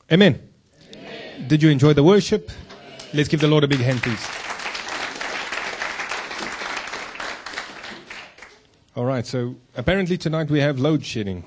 Amen. Did you enjoy the worship? Let's give the Lord a big hand, please. All right, so apparently tonight we have load shedding.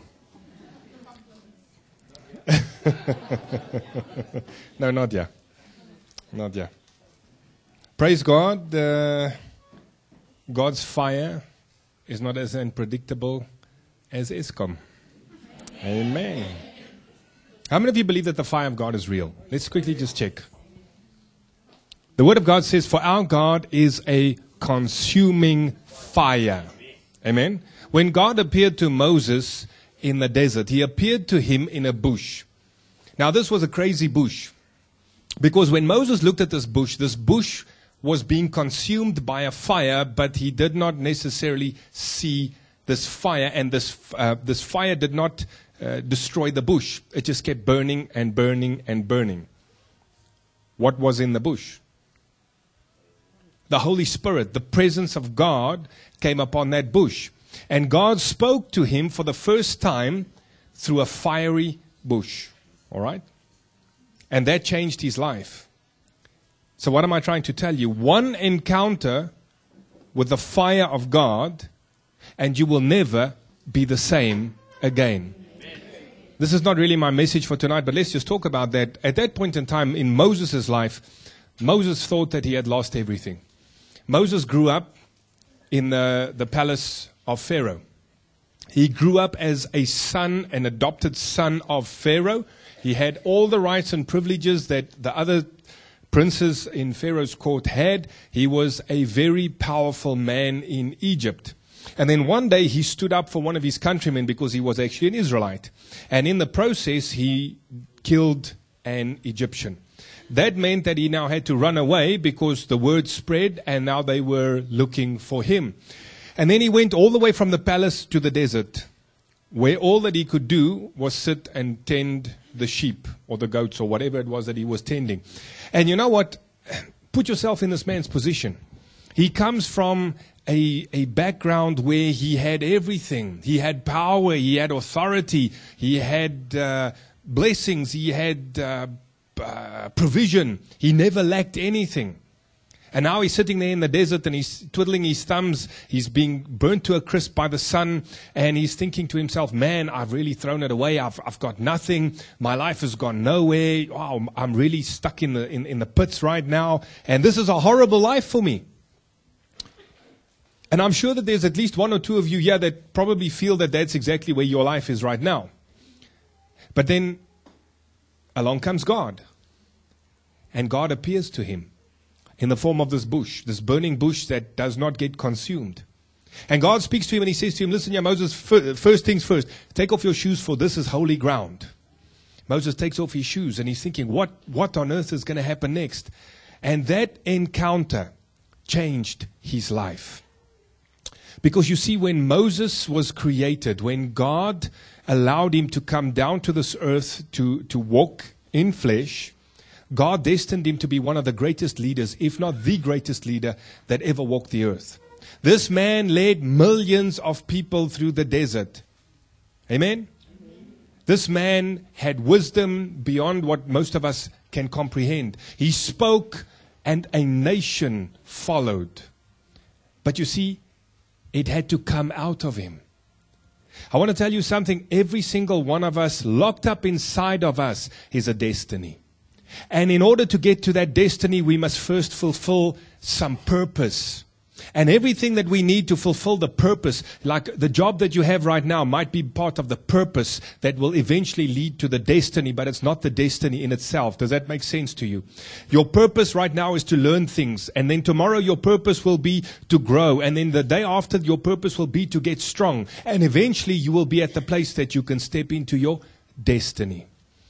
No, not yet. Not yet. Praise God. God's fire is not as unpredictable as Eskom. Amen. How many of you believe that the fire of God is real? Let's quickly just check. The Word of God says, for our God is a consuming fire. Amen. When God appeared to Moses in the desert, he appeared to him in a bush. Now this was a crazy bush. Because when Moses looked at this bush was being consumed by a fire, but he did not necessarily see this fire, and this fire did not destroy the bush. It just kept burning and burning and burning. What was in the bush? The Holy Spirit, the presence of God came upon that bush. And God spoke to him for the first time through a fiery bush. All right? And that changed his life. So what am I trying to tell you? One encounter with the fire of God, and you will never be the same again. This is not really my message for tonight, but let's just talk about that. At that point in time in Moses' life, Moses thought that he had lost everything. Moses grew up in the palace of Pharaoh. He grew up as a son, an adopted son of Pharaoh. He had all the rights and privileges that the other princes in Pharaoh's court had. He was a very powerful man in Egypt. And then one day he stood up for one of his countrymen because he was actually an Israelite. And in the process, he killed an Egyptian. That meant that he now had to run away because the word spread and now they were looking for him. And then he went all the way from the palace to the desert, where all that he could do was sit and tend the sheep or the goats or whatever it was that he was tending. And you know what? Put yourself in this man's position. He comes from a background where he had everything. He had power, he had authority, he had blessings, he had provision. He never lacked anything. And now he's sitting there in the desert and he's twiddling his thumbs. He's being burnt to a crisp by the sun. And he's thinking to himself, man, I've really thrown it away. I've got nothing. My life has gone nowhere. Wow, I'm really stuck in the pits right now. And this is a horrible life for me. And I'm sure that there's at least one or two of you here that probably feel that that's exactly where your life is right now. But then along comes God. And God appears to him in the form of this bush, this burning bush that does not get consumed. And God speaks to him and he says to him, listen, yeah, Moses, first things first, take off your shoes for this is holy ground. Moses takes off his shoes and he's thinking, what on earth is going to happen next? And that encounter changed his life. Because you see, when Moses was created, when God allowed him to come down to this earth to walk in flesh, God destined him to be one of the greatest leaders, if not the greatest leader that ever walked the earth. This man led millions of people through the desert. Amen? This man had wisdom beyond what most of us can comprehend. He spoke and a nation followed. But you see, it had to come out of him. I want to tell you something. Every single one of us, locked up inside of us, is a destiny. And in order to get to that destiny, we must first fulfill some purpose. And everything that we need to fulfill the purpose, like the job that you have right now, might be part of the purpose that will eventually lead to the destiny, but it's not the destiny in itself. Does that make sense to you? Your purpose right now is to learn things. And then tomorrow your purpose will be to grow. And then the day after your purpose will be to get strong. And eventually you will be at the place that you can step into your destiny.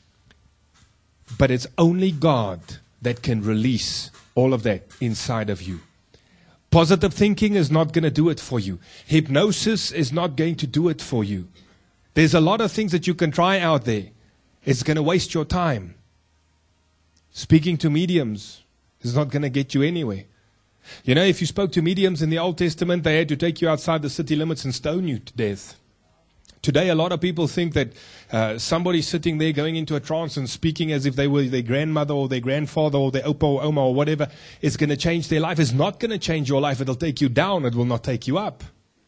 But it's only God that can release all of that inside of you. Positive thinking is not going to do it for you. Hypnosis is not going to do it for you. There's a lot of things that you can try out there. It's going to waste your time. Speaking to mediums is not going to get you anywhere. You know, if you spoke to mediums in the Old Testament, they had to take you outside the city limits and stone you to death. Today, a lot of people think that somebody sitting there going into a trance and speaking as if they were their grandmother or their grandfather or their opa or oma or whatever is going to change their life. It's not going to change your life. It'll take you down. It will not take you up.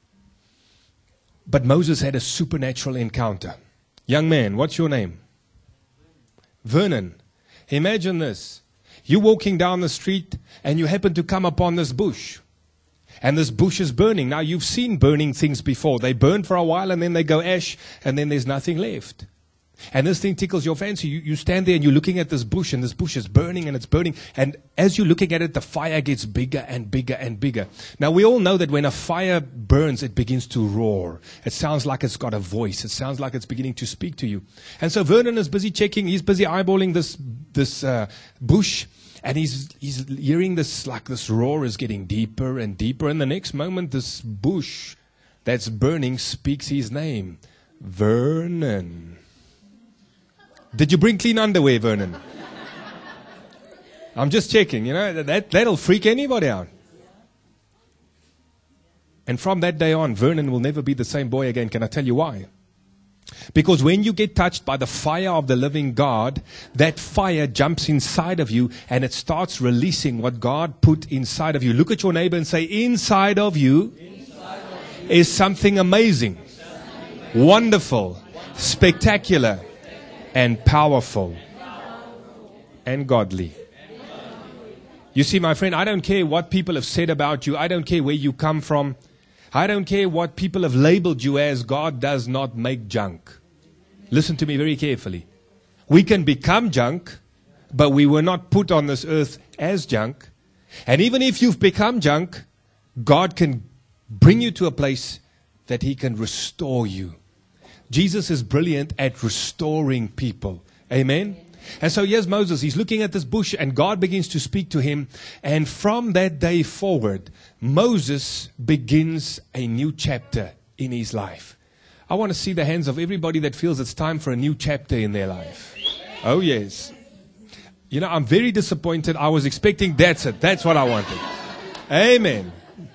But Moses had a supernatural encounter. Young man, what's your name? Vernon. Imagine this. You're walking down the street and you happen to come upon this bush. And this bush is burning. Now, you've seen burning things before. They burn for a while and then they go ash and then there's nothing left. And this thing tickles your fancy. You stand there and you're looking at this bush and this bush is burning and it's burning. And as you're looking at it, the fire gets bigger and bigger and bigger. Now, we all know that when a fire burns, it begins to roar. It sounds like it's got a voice. It sounds like it's beginning to speak to you. And so Vernon is busy checking. He's busy eyeballing this bush. And he's hearing this, like this roar is getting deeper and deeper. And the next moment, this bush that's burning speaks his name. Vernon. Did you bring clean underwear, Vernon? I'm just checking, that'll freak anybody out. And from that day on, Vernon will never be the same boy again. Can I tell you why? Because when you get touched by the fire of the living God, that fire jumps inside of you and it starts releasing what God put inside of you. Look at your neighbor and say, inside of you is something amazing, wonderful, spectacular, and powerful, and godly. You see, my friend, I don't care what people have said about you. I don't care where you come from. I don't care what people have labeled you as. God does not make junk. Listen to me very carefully. We can become junk, but we were not put on this earth as junk. And even if you've become junk, God can bring you to a place that He can restore you. Jesus is brilliant at restoring people. Amen? And so here's Moses. He's looking at this bush and God begins to speak to him. And from that day forward, Moses begins a new chapter in his life. I want to see the hands of everybody that feels it's time for a new chapter in their life. Oh, yes. I'm very disappointed. I was expecting that's it. That's what I wanted. Amen.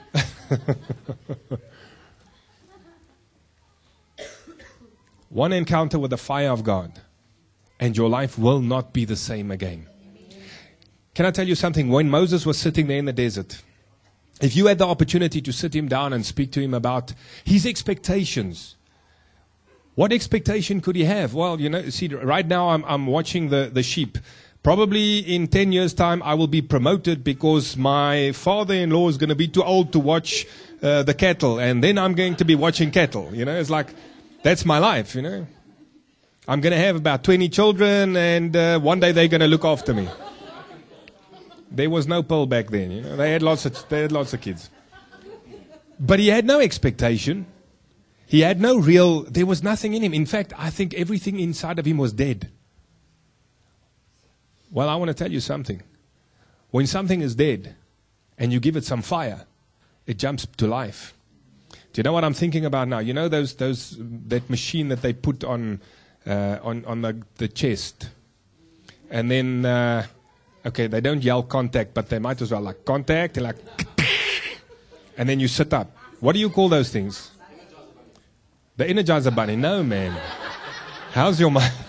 One encounter with the fire of God, and your life will not be the same again. Can I tell you something? When Moses was sitting there in the desert, if you had the opportunity to sit him down and speak to him about his expectations, what expectation could he have? Well, see, right now I'm watching the sheep. Probably in 10 years' time, I will be promoted because my father-in-law is going to be too old to watch the cattle, and then I'm going to be watching cattle. It's like, that's my life, I'm going to have about 20 children, and one day they're going to look after me. There was no pill back then, They had lots of kids. But he had no expectation. He had there was nothing in him. In fact, I think everything inside of him was dead. Well, I want to tell you something. When something is dead and you give it some fire, it jumps to life. Do you know what I'm thinking about now? That machine that they put on the chest. And then, they don't yell contact, but they might as well like contact, they're like, and then you sit up. What do you call those things? The Energizer Bunny. No, man. How's your mind?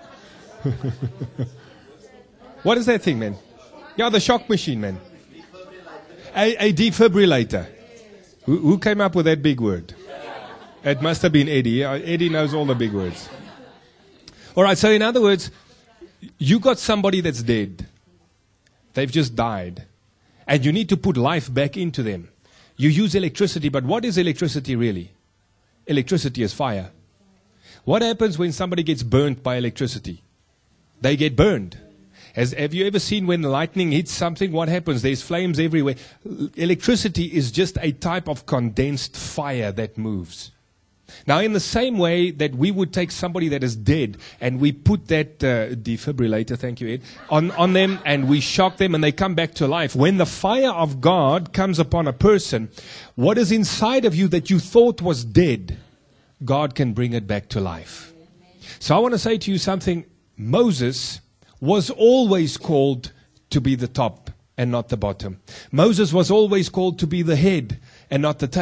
What is that thing, man? Yeah, the shock machine, man. A defibrillator. Who came up with that big word? It must have been Eddie. Eddie knows all the big words. All right, so in other words, you got somebody that's dead. They've just died. And you need to put life back into them. You use electricity, but what is electricity really? Electricity is fire. What happens when somebody gets burnt by electricity? They get burned. Have you ever seen when lightning hits something, what happens? There's flames everywhere. Electricity is just a type of condensed fire that moves. Now, in the same way that we would take somebody that is dead and we put that defibrillator, thank you, Ed, on them and we shock them and they come back to life. When the fire of God comes upon a person, what is inside of you that you thought was dead, God can bring it back to life. So I want to say to you something. Moses was always called to be the top and not the bottom. Moses was always called to be the head and not the tail.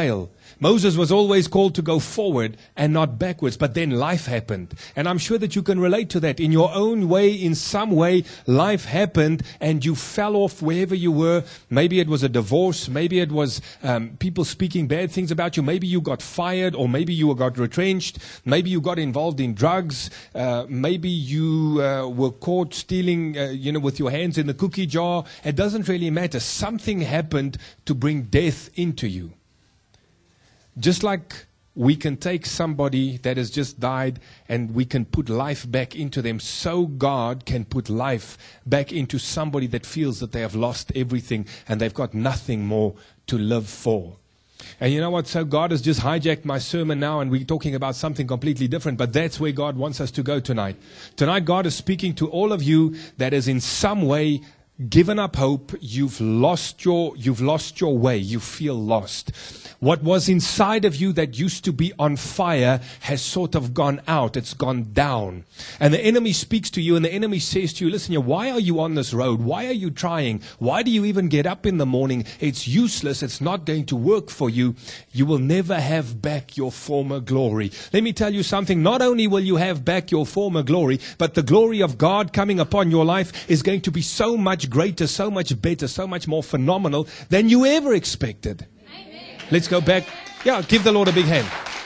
Moses was always called to go forward and not backwards, but then life happened. And I'm sure that you can relate to that. In your own way, in some way, life happened and you fell off wherever you were. Maybe it was a divorce. Maybe it was people speaking bad things about you. Maybe you got fired, or maybe you got retrenched. Maybe you got involved in drugs. Maybe you were caught stealing, with your hands in the cookie jar. It doesn't really matter. Something happened to bring death into you. Just like we can take somebody that has just died and we can put life back into them, so God can put life back into somebody that feels that they have lost everything and they've got nothing more to live for. And you know what? So God has just hijacked my sermon now, and we're talking about something completely different, but that's where God wants us to go tonight. Tonight, God is speaking to all of you that is in some way given up hope. You've lost your way. You feel lost. What was inside of you that used to be on fire has sort of gone out. It's gone down. And the enemy speaks to you, and the enemy says to you, listen here, why are you on this road? Why are you trying? Why do you even get up in the morning? It's useless. It's not going to work for you. You will never have back your former glory. Let me tell you something. Not only will you have back your former glory, but the glory of God coming upon your life is going to be so much greater, so much better, so much more phenomenal than you ever expected. Let's go back. Yeah, give the Lord a big hand.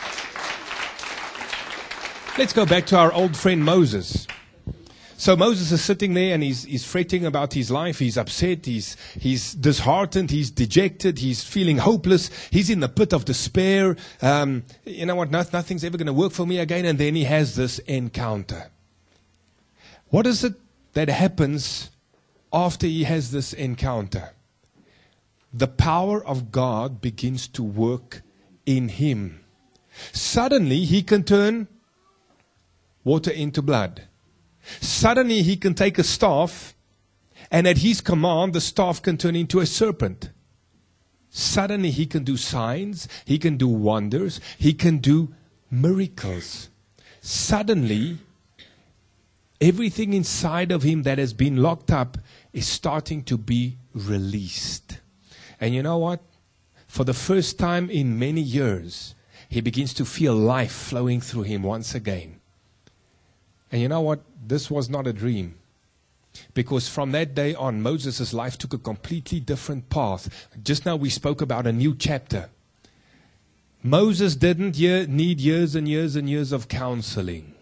Let's go back to our old friend Moses. So Moses is sitting there and he's fretting about his life. He's upset. He's disheartened. He's dejected. He's feeling hopeless. He's in the pit of despair. You know what? Nothing's ever going to work for me again. And then he has this encounter. What is it that happens after he has this encounter? The power of God begins to work in him. Suddenly, he can turn water into blood. Suddenly, he can take a staff, and at his command, the staff can turn into a serpent. Suddenly, he can do signs, he can do wonders, he can do miracles. Suddenly, everything inside of him that has been locked up is starting to be released. And you know what? For the first time in many years, he begins to feel life flowing through him once again. And you know what? This was not a dream. Because from that day on, Moses' life took a completely different path. Just now we spoke about a new chapter. Moses didn't need years and years and years of counseling.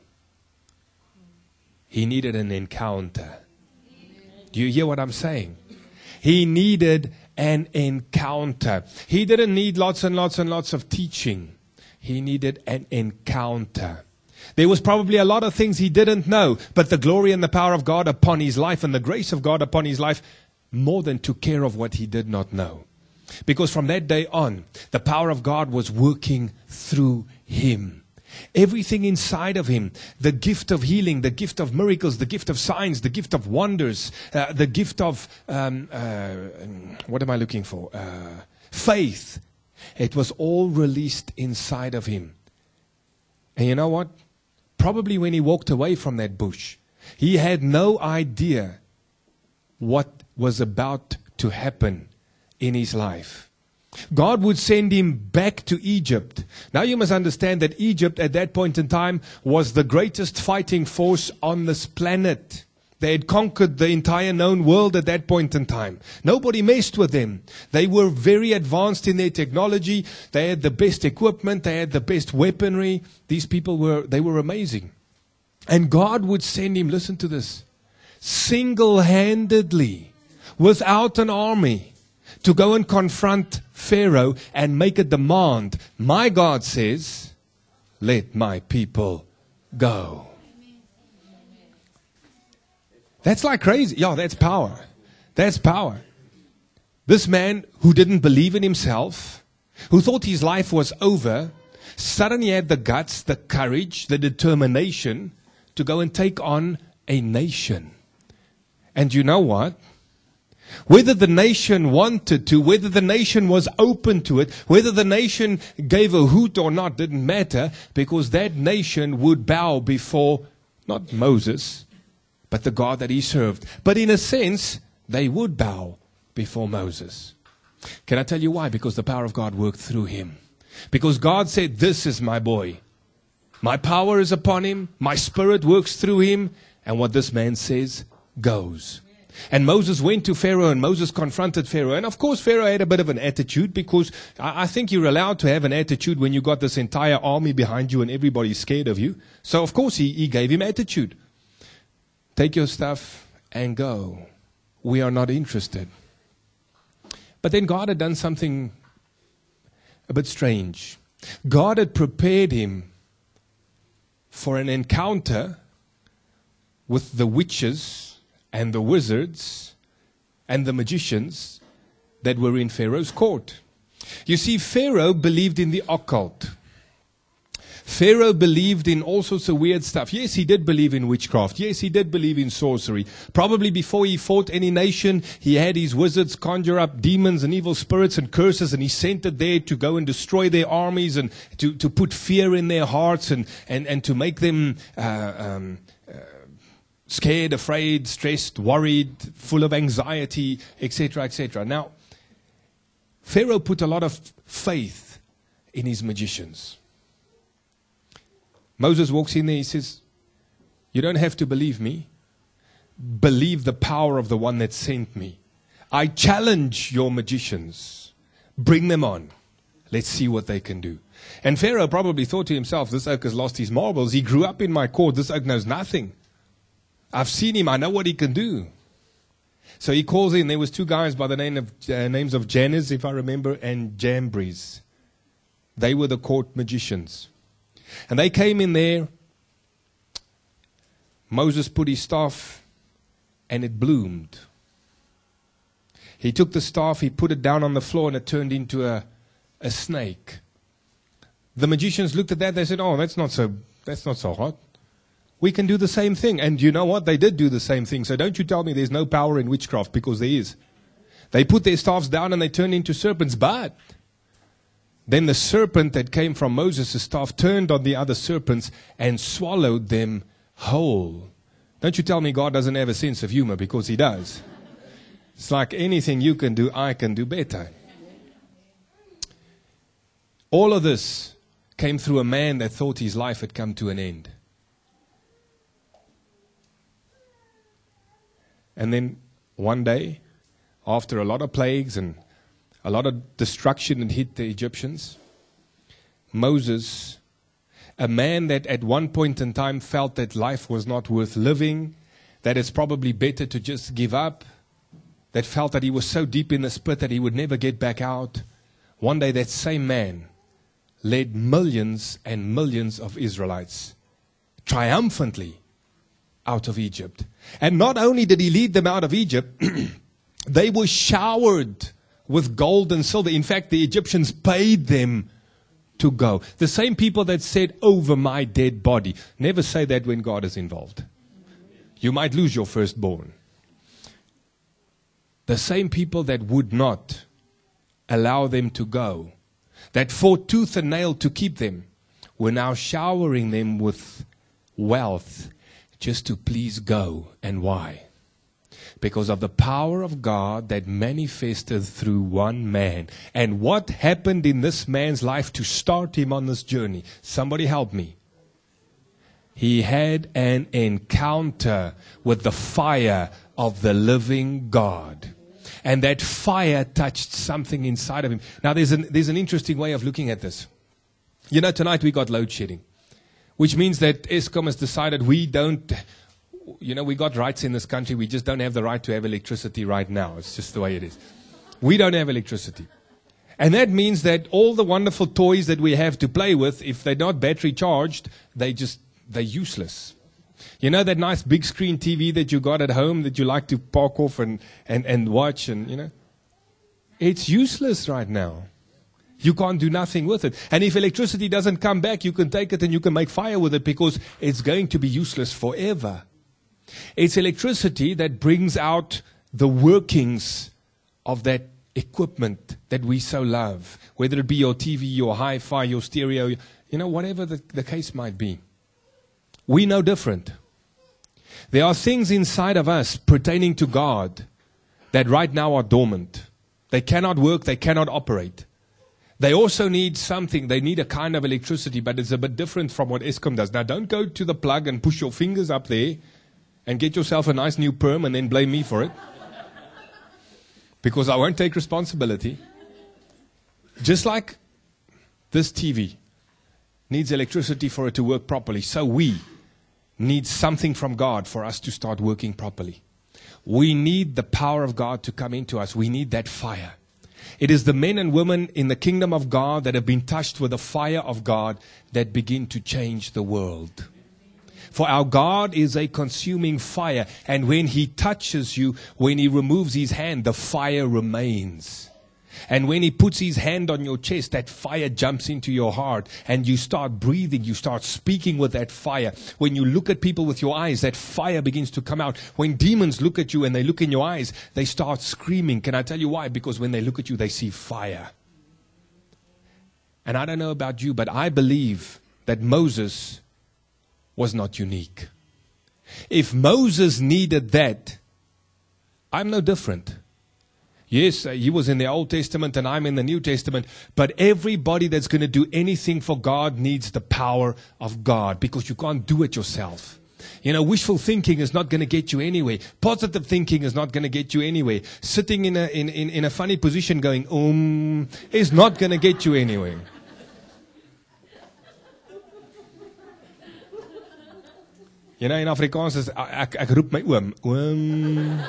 He needed an encounter. Do you hear what I'm saying? He needed an encounter. He didn't need lots and lots and lots of teaching. He needed an encounter. There was probably a lot of things he didn't know, but the glory and the power of God upon his life and the grace of God upon his life more than took care of what he did not know. Because from that day on, the power of God was working through him. Everything inside of him, the gift of healing, the gift of miracles, the gift of signs, the gift of wonders, the gift of, what am I looking for? Faith. It was all released inside of him. And you know what? Probably when he walked away from that bush, he had no idea what was about to happen in his life. God would send him back to Egypt. Now you must understand that Egypt at that point in time was the greatest fighting force on this planet. They had conquered the entire known world at that point in time. Nobody messed with them. They were very advanced in their technology. They had the best equipment. They had the best weaponry. These people were amazing. And God would send him, listen to this, single-handedly, without an army, to go and confront Pharaoh and make a demand. My God says, let my people go. That's like crazy. Yeah, that's power. That's power. This man who didn't believe in himself, who thought his life was over, suddenly had the guts, the courage, the determination to go and take on a nation. And you know what? Whether the nation wanted to, whether the nation was open to it, whether the nation gave a hoot or not, didn't matter, because that nation would bow before, not Moses, but the God that he served. But in a sense, they would bow before Moses. Can I tell you why? Because the power of God worked through him. Because God said, this is my boy. My power is upon him. My spirit works through him. And what this man says goes. And Moses went to Pharaoh, and Moses confronted Pharaoh. And of course, Pharaoh had a bit of an attitude, because I think you're allowed to have an attitude when you got this entire army behind you and everybody's scared of you. So of course he gave him attitude. Take your stuff and go. We are not interested. But then God had done something a bit strange. God had prepared him for an encounter with the witches and the wizards and the magicians that were in Pharaoh's court. You see, Pharaoh believed in the occult. Pharaoh believed in all sorts of weird stuff. Yes, he did believe in witchcraft. Yes, he did believe in sorcery. Probably before he fought any nation, he had his wizards conjure up demons and evil spirits and curses, and he sent it there to go and destroy their armies and to put fear in their hearts and to make them scared, afraid, stressed, worried, full of anxiety, etc., etc. Now, Pharaoh put a lot of faith in his magicians. Moses walks in there, he says, you don't have to believe me. Believe the power of the one that sent me. I challenge your magicians. Bring them on. Let's see what they can do. And Pharaoh probably thought to himself, this oak has lost his marbles. He grew up in my court. This oak knows nothing. I've seen him. I know what he can do. So he calls in. There was two guys by the names of Jannes, if I remember, and Jambres. They were the court magicians. And they came in there. Moses put his staff, and it bloomed. He took the staff, he put it down on the floor, and it turned into a snake. The magicians looked at that. They said, "Oh, that's not so hot. We can do the same thing." And you know what? They did do the same thing. So don't you tell me there's no power in witchcraft, because there is. They put their staffs down and they turned into serpents. But then the serpent that came from Moses' staff turned on the other serpents and swallowed them whole. Don't you tell me God doesn't have a sense of humor, because he does. It's like anything you can do, I can do better. All of this came through a man that thought his life had come to an end. And then one day, after a lot of plagues and a lot of destruction had hit the Egyptians, Moses, a man that at one point in time felt that life was not worth living, that it's probably better to just give up, that felt that he was so deep in the pit that he would never get back out, one day that same man led millions and millions of Israelites triumphantly out of Egypt. And not only did he lead them out of Egypt, they were showered with gold and silver. In fact, the Egyptians paid them to go. The same people that said, "Over my dead body." Never say that when God is involved. You might lose your firstborn. The same people that would not allow them to go, that fought tooth and nail to keep them, were now showering them with wealth just to please go. And why? Because of the power of God that manifested through one man. And what happened in this man's life to start him on this journey? Somebody help me. He had an encounter with the fire of the living God. And that fire touched something inside of him. Now there's an interesting way of looking at this. You know, tonight we got load shedding, which means that Eskom has decided we got rights in this country. We just don't have the right to have electricity right now. It's just the way it is. We don't have electricity. And that means that all the wonderful toys that we have to play with, if they're not battery charged, they're useless. You know that nice big screen TV that you got at home that you like to park off and watch, and you know? It's useless right now. You can't do nothing with it. And if electricity doesn't come back, you can take it and you can make fire with it, because it's going to be useless forever. It's electricity that brings out the workings of that equipment that we so love. Whether it be your TV, your hi-fi, your stereo, whatever the case might be. We know different. There are things inside of us pertaining to God that right now are dormant. They cannot work, they cannot operate. They also need something. They need a kind of electricity, but it's a bit different from what Eskom does. Now, don't go to the plug and push your fingers up there and get yourself a nice new perm and then blame me for it. Because I won't take responsibility. Just like this TV needs electricity for it to work properly, so we need something from God for us to start working properly. We need the power of God to come into us. We need that fire. It is the men and women in the kingdom of God that have been touched with the fire of God that begin to change the world. For our God is a consuming fire, and when He touches you, when He removes His hand, the fire remains. And when He puts His hand on your chest, that fire jumps into your heart and you start breathing, you start speaking with that fire. When you look at people with your eyes, that fire begins to come out. When demons look at you and they look in your eyes, they start screaming. Can I tell you why? Because when they look at you, they see fire. And I don't know about you, but I believe that Moses was not unique. If Moses needed that, I'm no different. Yes, he was in the Old Testament and I'm in the New Testament. But everybody that's going to do anything for God needs the power of God, because you can't do it yourself. You know, wishful thinking is not going to get you anywhere. Positive thinking is not going to get you anywhere. Sitting in a funny position going, is not going to get you anywhere. You know, in Afrikaans is, ek roep my oom.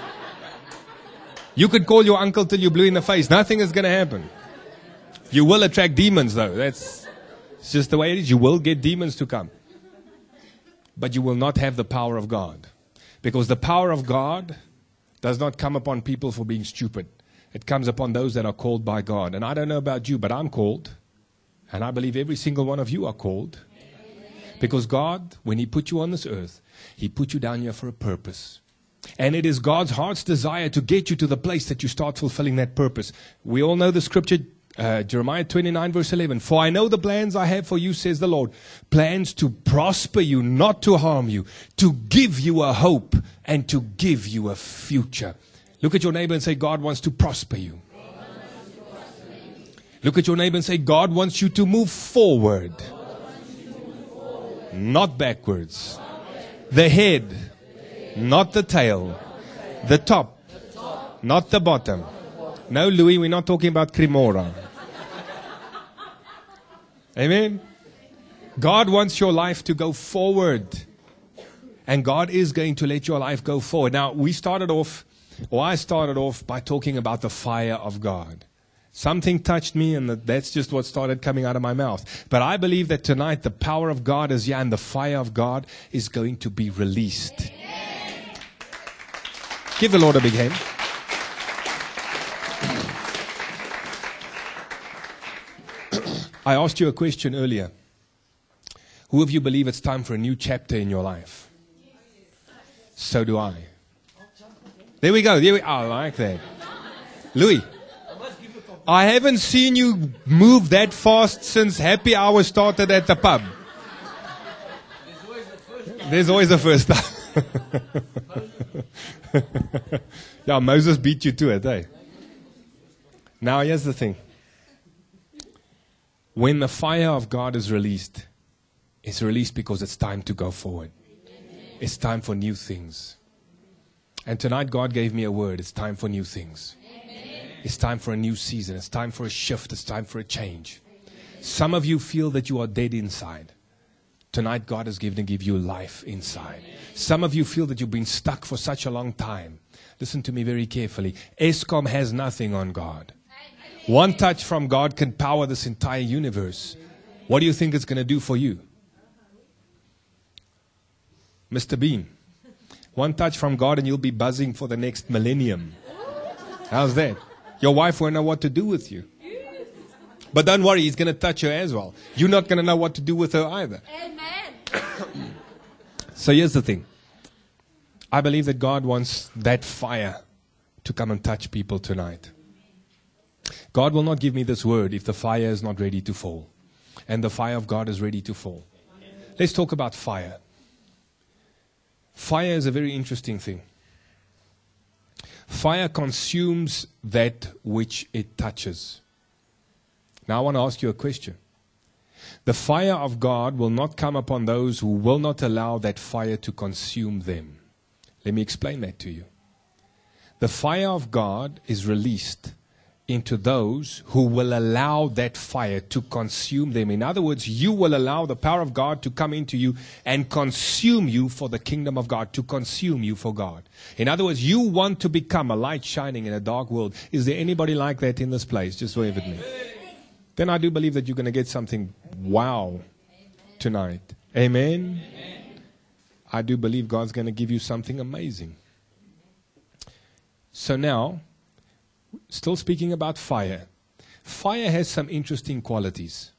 You could call your uncle till you blue in the face. Nothing is going to happen. You will attract demons, though. It's just the way it is. You will get demons to come. But you will not have the power of God. Because the power of God does not come upon people for being stupid. It comes upon those that are called by God. And I don't know about you, but I'm called. And I believe every single one of you are called. Because God, when He put you on this earth, He put you down here for a purpose. And it is God's heart's desire to get you to the place that you start fulfilling that purpose. We all know the scripture, Jeremiah 29 verse 11. For I know the plans I have for you, says the Lord. Plans to prosper you, not to harm you. To give you a hope and to give you a future. Look at your neighbor and say, God wants to prosper you. Look at your neighbor and say, God wants you to move forward. Not backwards. The head. Not the tail. The top. Not the bottom. No, Louis, we're not talking about Cremora. Amen? God wants your life to go forward. And God is going to let your life go forward. Now, I started off by talking about the fire of God. Something touched me, and that's just what started coming out of my mouth. But I believe that tonight the power of God is here, and the fire of God is going to be released. Give the Lord a big hand. I asked you a question earlier. Who of you believe it's time for a new chapter in your life? So do I. There we go. I like that. Louis, I haven't seen you move that fast since happy hour started at the pub. There's always a first time. Yeah, Moses beat you to it, eh? Now, here's the thing. When the fire of God is released, it's released because it's time to go forward. It's time for new things. And tonight, God gave me a word. It's time for new things. It's time for a new season. It's time for a shift. It's time for a change. Some of you feel that you are dead inside. Tonight, God is going to give you life inside. Some of you feel that you've been stuck for such a long time. Listen to me very carefully. Eskom has nothing on God. One touch from God can power this entire universe. What do you think it's going to do for you? Mr. Bean. One touch from God and you'll be buzzing for the next millennium. How's that? Your wife won't know what to do with you. But don't worry, He's going to touch her as well. You're not going to know what to do with her either. Amen. So here's the thing. I believe that God wants that fire to come and touch people tonight. God will not give me this word if the fire is not ready to fall. And the fire of God is ready to fall. Let's talk about fire. Fire is a very interesting thing. Fire consumes that which it touches. Now I want to ask you a question. The fire of God will not come upon those who will not allow that fire to consume them. Let me explain that to you. The fire of God is released into those who will allow that fire to consume them. In other words, you will allow the power of God to come into you and consume you for the kingdom of God, to consume you for God. In other words, you want to become a light shining in a dark world. Is there anybody like that in this place? Just wave at me. Then I do believe that you're going to get something wow tonight. Amen? I do believe God's going to give you something amazing. So now, still speaking about fire. Fire has some interesting qualities.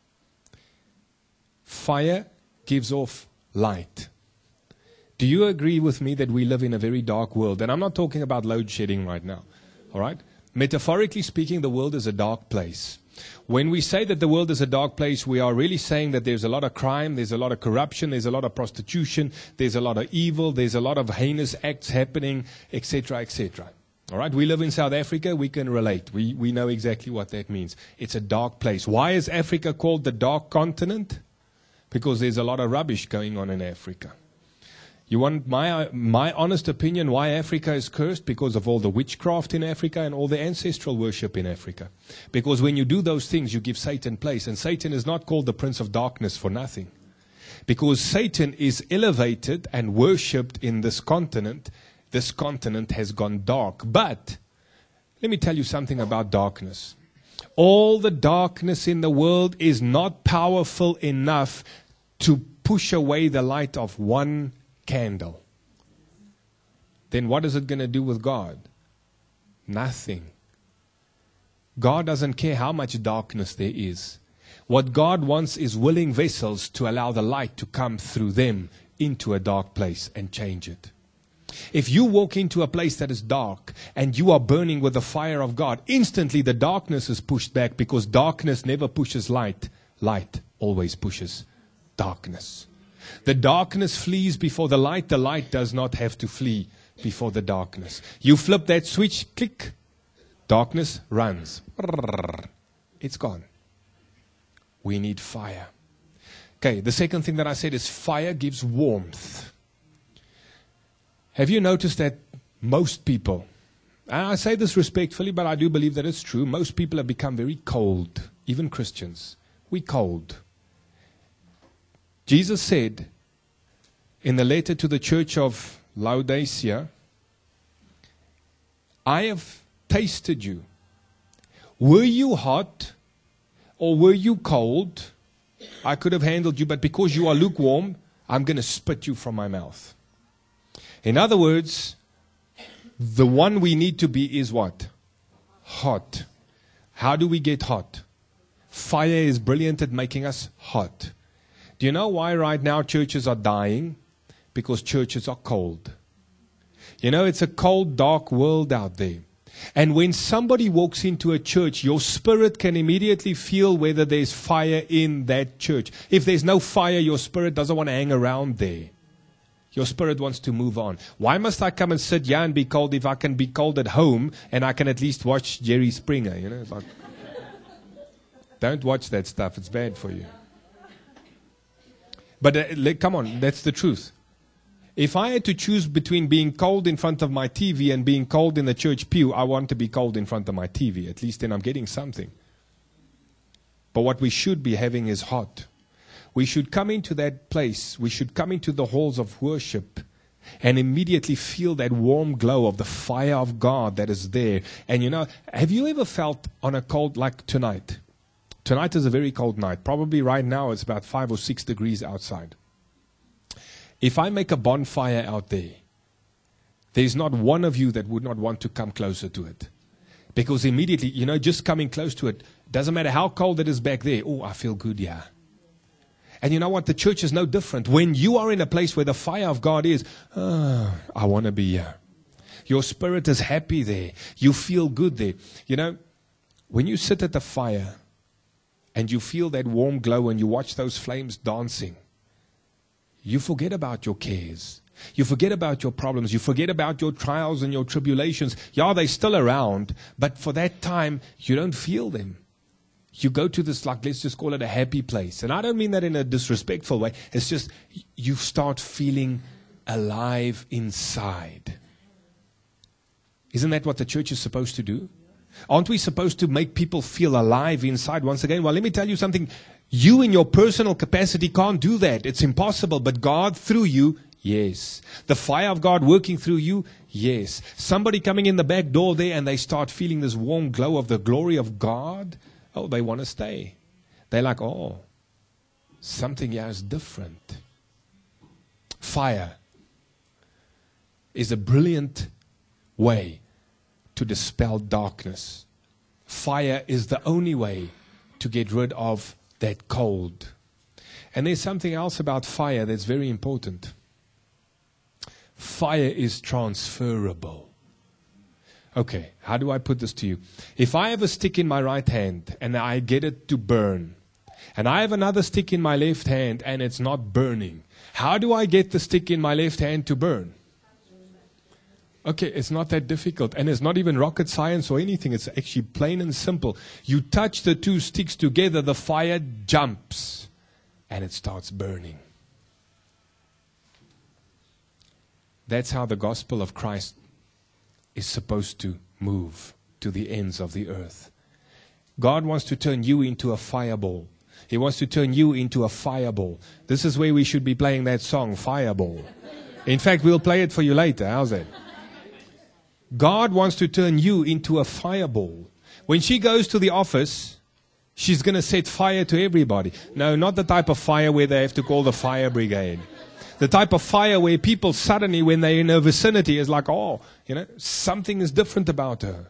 Fire gives off light. Do you agree with me that we live in a very dark world? And I'm not talking about load shedding right now. All right? Metaphorically speaking, the world is a dark place. When we say that the world is a dark place, we are really saying that there's a lot of crime, there's a lot of corruption, there's a lot of prostitution, there's a lot of evil, there's a lot of heinous acts happening, etc., etc. All right, we live in South Africa, we can relate. We know exactly what that means. It's a dark place. Why is Africa called the dark continent? Because there's a lot of rubbish going on in Africa. You want my honest opinion why Africa is cursed? Because of all the witchcraft in Africa and all the ancestral worship in Africa. Because when you do those things, you give Satan place. And Satan is not called the Prince of Darkness for nothing. Because Satan is elevated and worshipped in this continent has gone dark. But let me tell you something about darkness. All the darkness in the world is not powerful enough to push away the light of one candle. Then what is it going to do with God? Nothing. God doesn't care how much darkness there is. What God wants is willing vessels to allow the light to come through them into a dark place and change it. If you walk into a place that is dark and you are burning with the fire of God, instantly the darkness is pushed back, because darkness never pushes light. Light always pushes darkness. The darkness flees before the light does not have to flee before the darkness. You flip that switch, click, darkness runs. It's gone. We need fire. Okay, the second thing that I said is fire gives warmth. Have you noticed that most people, and I say this respectfully, but I do believe that it's true, most people have become very cold, even Christians. We're cold. Jesus said in the letter to the church of Laodicea, I have tasted you. Were you hot or were you cold? I could have handled you, but because you are lukewarm, I'm going to spit you from my mouth. In other words, the one we need to be is what? Hot. How do we get hot? Fire is brilliant at making us hot. Do you know why right now churches are dying? Because churches are cold. You know, it's a cold, dark world out there. And when somebody walks into a church, your spirit can immediately feel whether there's fire in that church. If there's no fire, your spirit doesn't want to hang around there. Your spirit wants to move on. Why must I come and sit here and be cold if I can be cold at home and I can at least watch Jerry Springer? You know, it's like, don't watch that stuff. It's bad for you. But come on, that's the truth. If I had to choose between being cold in front of my TV and being cold in the church pew, I want to be cold in front of my TV. At least then I'm getting something. But what we should be having is hot. We should come into that place. We should come into the halls of worship and immediately feel that warm glow of the fire of God that is there. And you know, have you ever felt on a cold, like tonight? Tonight is a very cold night. Probably right now it's about 5 or 6 degrees outside. If I make a bonfire out there, there's not one of you that would not want to come closer to it. Because immediately, you know, just coming close to it, doesn't matter how cold it is back there. Oh, I feel good, yeah. And you know what? The church is no different. When you are in a place where the fire of God is, I want to be here. Your spirit is happy there. You feel good there. You know, when you sit at the fire and you feel that warm glow and you watch those flames dancing, you forget about your cares. You forget about your problems. You forget about your trials and your tribulations. Yeah, they're still around, but for that time, you don't feel them. you go to this, like, let's just call it a happy place. And I don't mean that in a disrespectful way. It's just you start feeling alive inside. Isn't that what the church is supposed to do? Aren't we supposed to make people feel alive inside once again? Well, let me tell you something. You in your personal capacity can't do that. It's impossible. But God through you, yes. The fire of God working through you, yes. Somebody coming in the back door there and they start feeling this warm glow of the glory of God. Oh, they want to stay. They're like, oh, something here is different. Fire is a brilliant way to dispel darkness. Fire is the only way to get rid of that cold. And there's something else about fire that's very important. Fire is transferable. Okay, how do I put this to you? If I have a stick in my right hand and I get it to burn, and I have another stick in my left hand and it's not burning, how do I get the stick in my left hand to burn? Okay, it's not that difficult, and it's not even rocket science or anything. It's actually plain and simple. You touch the two sticks together, the fire jumps, and it starts burning. That's how the gospel of Christ is supposed to move to the ends of the earth. God wants to turn you into a fireball. He wants to turn you into a fireball. This is where we should be playing that song, Fireball. In fact, we'll play it for you later. How's that? God wants to turn you into a fireball. When she goes to the office, she's going to set fire to everybody. No, not the type of fire where they have to call the fire brigade. The type of fire where people suddenly, when they're in her vicinity, is like, oh, something is different about her.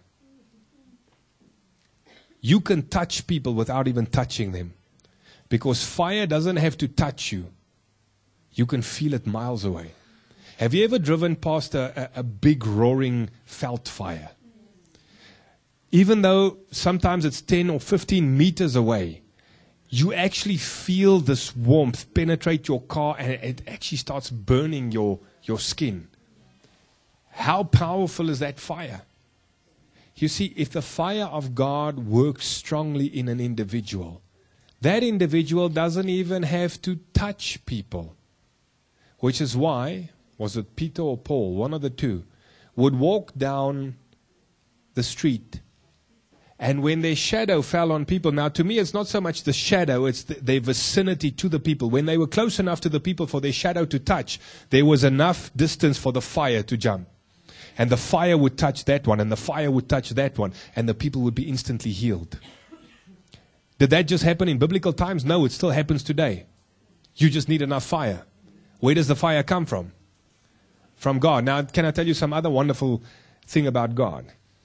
You can touch people without even touching them. Because fire doesn't have to touch you. You can feel it miles away. Have you ever driven past a big roaring veld fire? Even though sometimes it's 10 or 15 meters away, you actually feel this warmth penetrate your car and it actually starts burning your skin. How powerful is that fire? You see, if the fire of God works strongly in an individual, that individual doesn't even have to touch people. Which is why, was it Peter or Paul, one of the two, would walk down the street, and when their shadow fell on people, now to me it's not so much the shadow, it's their vicinity to the people. When they were close enough to the people for their shadow to touch, there was enough distance for the fire to jump. And the fire would touch that one, and the fire would touch that one, and the people would be instantly healed. Did that just happen in biblical times? No, it still happens today. You just need enough fire. Where does the fire come from? From God. Now, can I tell you some other wonderful thing about God?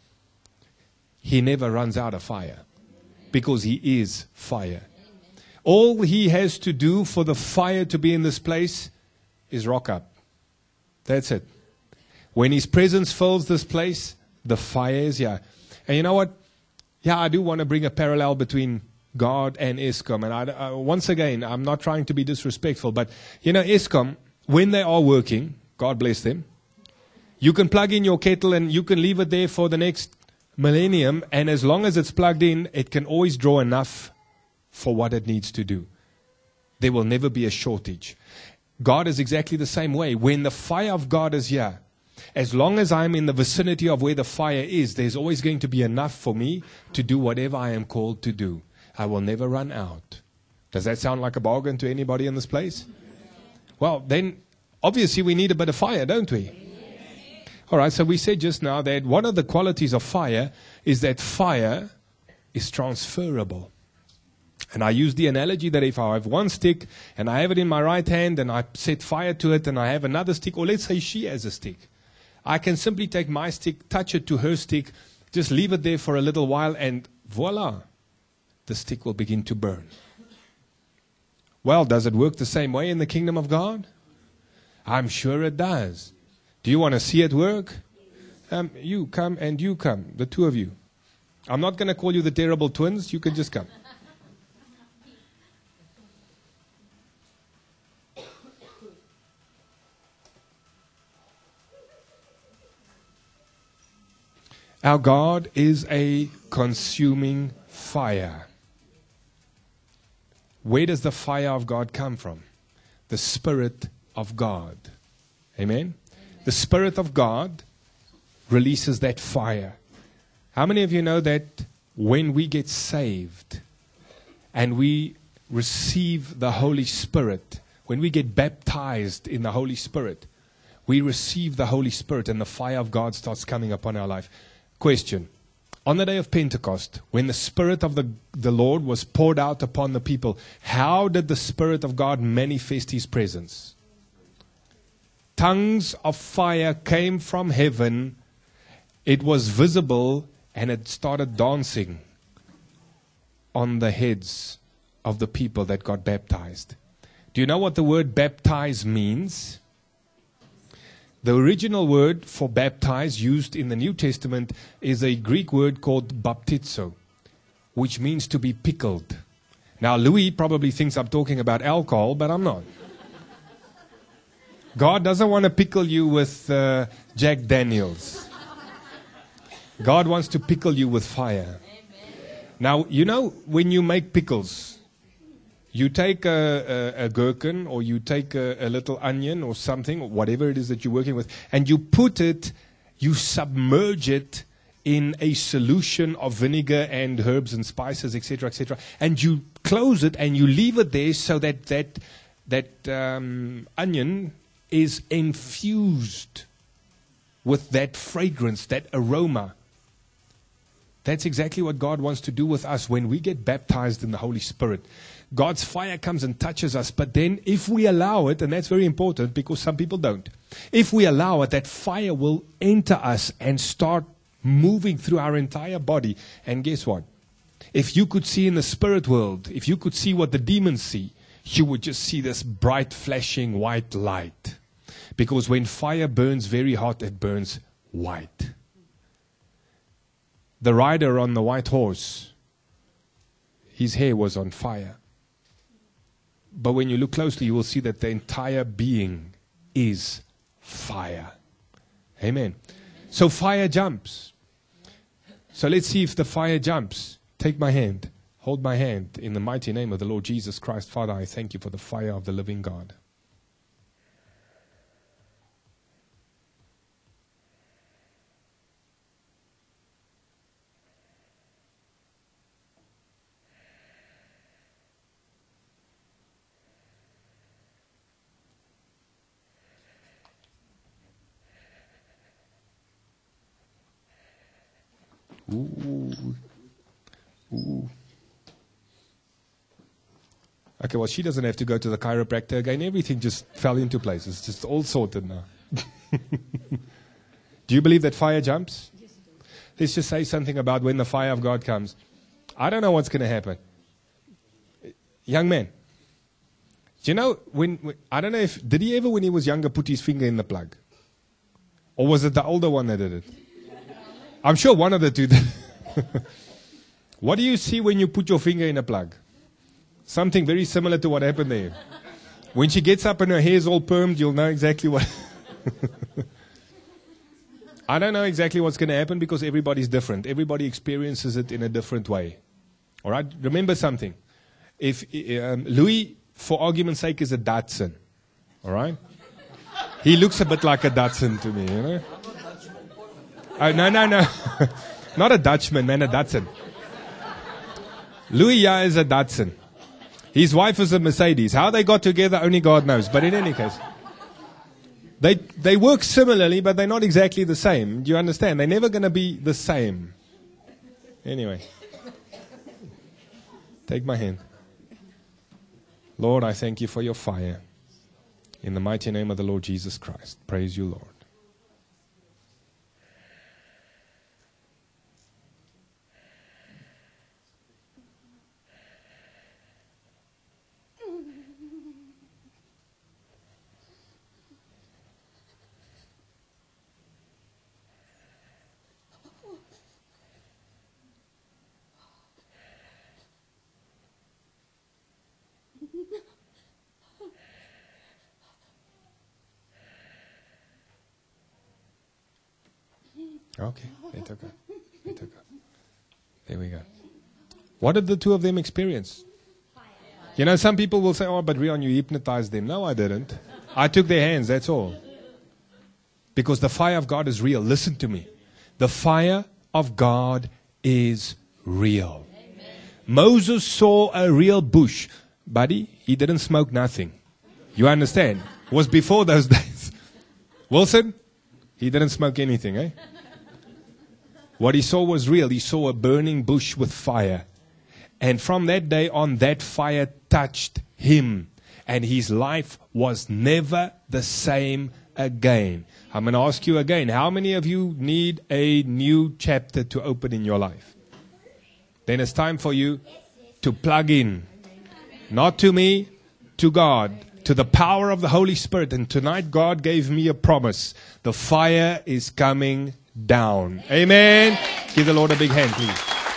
He never runs out of fire because He is fire. All He has to do for the fire to be in this place is rock up. That's it. When His presence fills this place, the fire is here. And you know what? Yeah, I do want to bring a parallel between God and Eskom. And once again, I'm not trying to be disrespectful, but Eskom, when they are working, God bless them, you can plug in your kettle and you can leave it there for the next millennium, and as long as it's plugged in, it can always draw enough for what it needs to do. There will never be a shortage. God is exactly the same way. When the fire of God is here, as long as I'm in the vicinity of where the fire is, there's always going to be enough for me to do whatever I am called to do. I will never run out. Does that sound like a bargain to anybody in this place? Well, then, obviously we need a bit of fire, don't we? All right, so we said just now that one of the qualities of fire is that fire is transferable. And I use the analogy that if I have one stick and I have it in my right hand and I set fire to it and I have another stick, or let's say she has a stick, I can simply take my stick, touch it to her stick, just leave it there for a little while, and voila, the stick will begin to burn. Well, does it work the same way in the kingdom of God? I'm sure it does. Do you want to see it work? You come and you come, the two of you. I'm not going to call you the terrible twins. You can just come. Our God is a consuming fire. Where does the fire of God come from? The Spirit of God. Amen? The Spirit of God releases that fire. How many of you know that when we get saved and we receive the Holy Spirit, when we get baptized in the Holy Spirit, we receive the Holy Spirit and the fire of God starts coming upon our life? Question. On the day of Pentecost, when the Spirit of the Lord was poured out upon the people, how did the Spirit of God manifest His presence? Tongues of fire came from heaven. It was visible and it started dancing on the heads of the people that got baptized. Do you know what the word baptize means? The original word for baptize used in the New Testament is a Greek word called baptizo, which means to be pickled. Now, Louis probably thinks I'm talking about alcohol, but I'm not. God doesn't want to pickle you with Jack Daniels. God wants to pickle you with fire. Now, you know, when you make pickles, you take a gherkin or you take a little onion or something, or whatever it is that you're working with, and you put it, you submerge it in a solution of vinegar and herbs and spices, etc., and you close it and you leave it there so that onion is infused with that fragrance, that aroma. That's exactly what God wants to do with us when we get baptized in the Holy Spirit. God's fire comes and touches us, but then if we allow it, and that's very important because some people don't, if we allow it, that fire will enter us and start moving through our entire body. And guess what? If you could see in the spirit world, if you could see what the demons see, you would just see this bright flashing white light. Because when fire burns very hot, it burns white. The rider on the white horse, his hair was on fire. But when you look closely, you will see that the entire being is fire. Amen. So fire jumps. So let's see if the fire jumps. Take my hand. Hold my hand in the mighty name of the Lord Jesus Christ. Father, I thank you for the fire of the living God. Ooh. Ooh. Okay, well, she doesn't have to go to the chiropractor again. Everything just fell into place. It's just all sorted now. Do you believe that fire jumps? Let's just say something about when the fire of God comes. I don't know what's going to happen. Young man, do you know, I don't know if, did he ever when he was younger put his finger in the plug? Or was it the older one that did it? I'm sure one of the two did. What do you see when you put your finger in a plug? Something very similar to what happened there. When she gets up and her hair's all permed, you'll know exactly what. I don't know exactly what's going to happen because everybody's different. Everybody experiences it in a different way. All right? Remember something. If Louis, for argument's sake, is a Datsun. All right? He looks a bit like a Datsun to me, you know? Oh, no. Not a Dutchman, man, a Datsun. Louis is a Datsun. His wife is a Mercedes. How they got together, only God knows. But in any case, they work similarly, but they're not exactly the same. Do you understand? They're never going to be the same. Anyway. Take my hand. Lord, I thank you for your fire. In the mighty name of the Lord Jesus Christ. Praise you, Lord. Okay, it's okay. There we go. What did the two of them experience? You know, some people will say, oh, but Rion, you hypnotized them. No, I didn't. I took their hands, that's all. Because the fire of God is real. Listen to me. The fire of God is real. Amen. Moses saw a real bush. Buddy, he didn't smoke nothing. You understand? It was before those days. Wilson, he didn't smoke anything, eh? What he saw was real. He saw a burning bush with fire. And from that day on, that fire touched him. And his life was never the same again. I'm going to ask you again, how many of you need a new chapter to open in your life? Then it's time for you to plug in. Not to me, to God, to the power of the Holy Spirit. And tonight God gave me a promise. The fire is coming down. Amen. Give the Lord a big hand, please.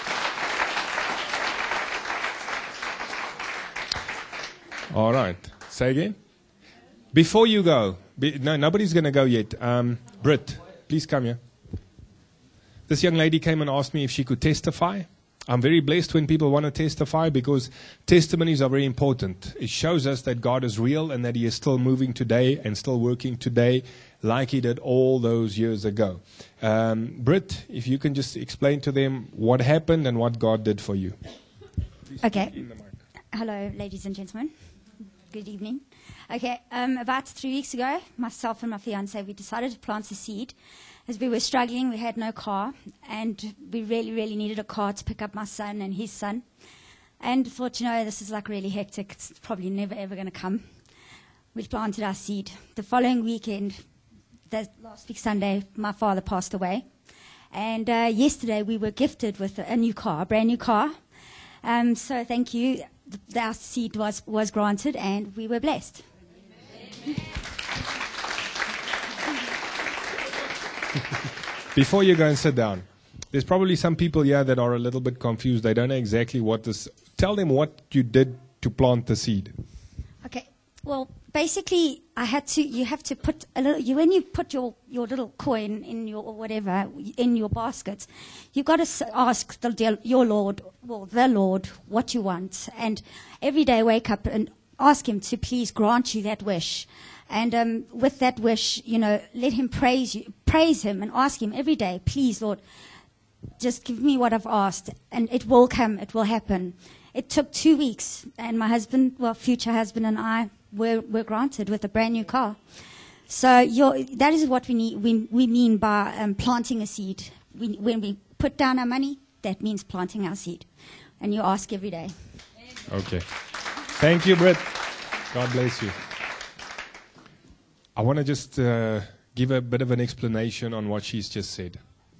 All right. Say again. Before you go, no, nobody's going to go yet. Britt, please come here. This young lady came and asked me if she could testify. I'm very blessed when people want to testify because testimonies are very important. It shows us that God is real and that He is still moving today and still working today like He did all those years ago. Britt, if you can just explain to them what happened and what God did for you. Please. Okay. Hello, ladies and gentlemen. Good evening. Okay, about 3 weeks ago, myself and my fiance, we decided to plant a seed. As we were struggling, we had no car, and we really, really needed a car to pick up my son and his son. And thought, you know, this is like really hectic. It's probably never, ever going to come. We planted our seed. The following weekend, last week Sunday, my father passed away. And yesterday, we were gifted with a new car, a brand new car. So thank you. Our seed was granted, and we were blessed. Before you go and sit down, there's probably some people here that are a little bit confused. They don't know exactly what this. Tell them what you did to plant the seed. Okay. Well, basically, you have to put a little. When you put your little coin in your or whatever in your basket, you've got to ask the Lord, what you want, and every day wake up and ask Him to please grant you that wish. And with that wish, you know, let Him praise Him and ask Him every day, please, Lord, just give me what I've asked, and it will come, it will happen. It took 2 weeks, and my husband, future husband, and I were granted with a brand new car. So that is what we need. We mean by planting a seed. When we put down our money, that means planting our seed, and you ask every day. Okay. Thank you, Britt. God bless you. I want to just give a bit of an explanation on what she's just said.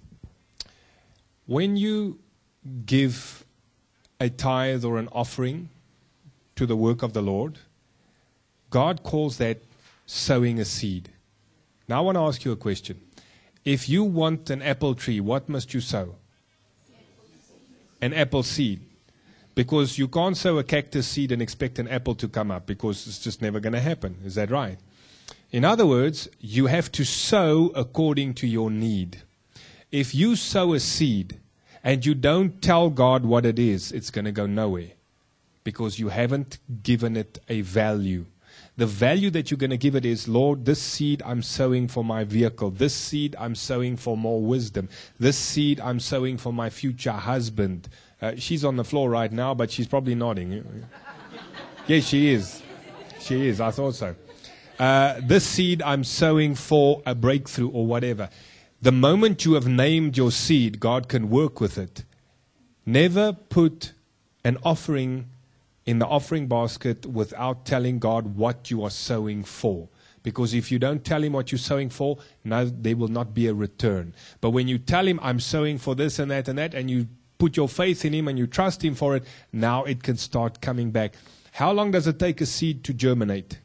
When you give a tithe or an offering to the work of the Lord, God calls that sowing a seed. Now I want to ask you a question. If you want an apple tree, what must you sow? An apple seed. Because you can't sow a cactus seed and expect an apple to come up because it's just never going to happen. Is that right? In other words, you have to sow according to your need. If you sow a seed and you don't tell God what it is, it's going to go nowhere because you haven't given it a value. The value that you're going to give it is, Lord, this seed I'm sowing for my vehicle. This seed I'm sowing for more wisdom. This seed I'm sowing for my future husband. She's on the floor right now, but she's probably nodding. Yes, she is. She is. I thought so. This seed I'm sowing for a breakthrough or whatever. The moment you have named your seed, God can work with it. Never put an offering in the offering basket without telling God what you are sowing for. Because if you don't tell Him what you're sowing for, no, there will not be a return. But when you tell Him, I'm sowing for this and that, and you put your faith in Him and you trust Him for it, now it can start coming back. How long does it take a seed to germinate?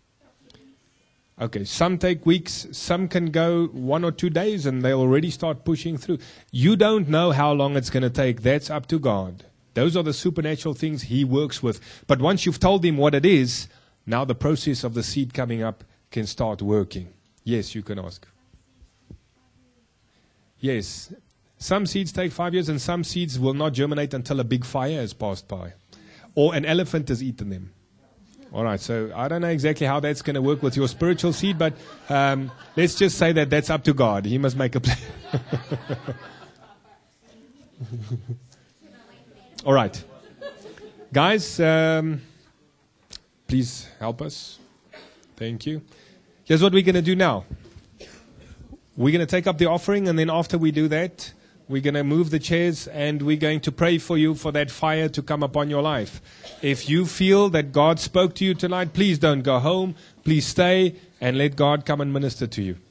Okay, some take weeks, some can go 1 or 2 days and they'll already start pushing through. You don't know how long it's going to take. That's up to God. Those are the supernatural things He works with. But once you've told Him what it is, now the process of the seed coming up can start working. Yes, you can ask. Yes, some seeds take 5 years and some seeds will not germinate until a big fire has passed by. or an elephant has eaten them. All right, so I don't know exactly how that's going to work with your spiritual seed, but let's just say that that's up to God. He must make a plan. All right. Guys, please help us. Thank you. Here's what we're going to do now. We're going to take up the offering, and then after we do that, we're going to move the chairs, and we're going to pray for you for that fire to come upon your life. If you feel that God spoke to you tonight, please don't go home. Please stay and let God come and minister to you.